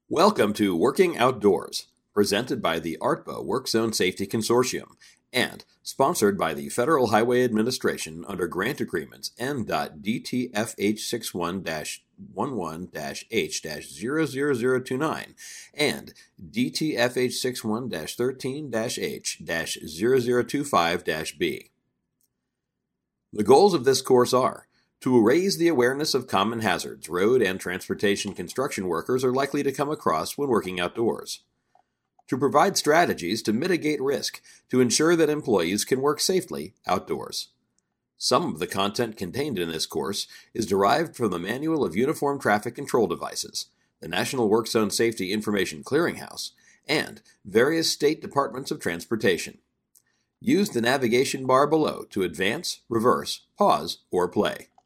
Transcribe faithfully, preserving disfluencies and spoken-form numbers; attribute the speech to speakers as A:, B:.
A: Welcome to Working Outdoors, presented by the A R T B A Work Zone Safety Consortium and sponsored by the Federal Highway Administration under grant agreements N D T F H sixty-one dash eleven dash H dash zero zero zero two nine and D T F H sixty-one dash thirteen dash H dash zero zero two five dash B. The goals of this course are to raise the awareness of common hazards road and transportation construction workers are likely to come across when working outdoors, to provide strategies to mitigate risk to ensure that employees can work safely outdoors. Some of the content contained in this course is derived from the Manual of Uniform Traffic Control Devices, the National Work Zone Safety Information Clearinghouse, and various state departments of transportation. Use the navigation bar below to advance, reverse, pause, or play.